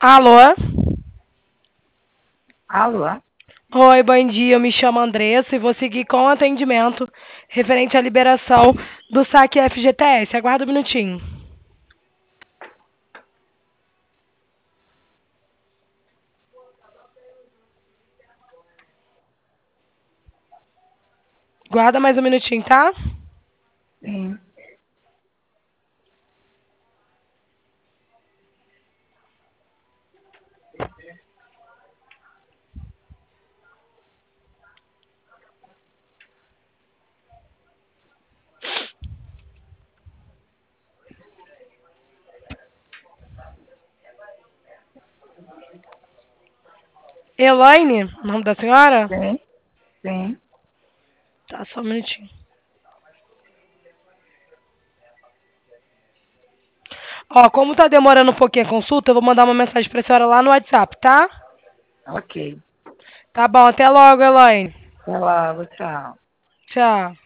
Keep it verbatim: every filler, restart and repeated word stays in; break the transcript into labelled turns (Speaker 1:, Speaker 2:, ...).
Speaker 1: Alô?
Speaker 2: Alô?
Speaker 1: Oi, bom dia. Eu me chamo Andressa e vou seguir com o atendimento referente à liberação do saque F G T S. Aguarda um minutinho. Guarda mais um minutinho, tá?
Speaker 2: Sim.
Speaker 1: Elaine, o nome da senhora?
Speaker 2: Sim, sim.
Speaker 1: Tá, só um minutinho. Ó, como tá demorando um pouquinho a consulta, eu vou mandar uma mensagem pra senhora lá no WhatsApp, tá?
Speaker 2: Ok.
Speaker 1: Tá bom, até logo, Elaine.
Speaker 2: Até logo, tchau.
Speaker 1: Tchau.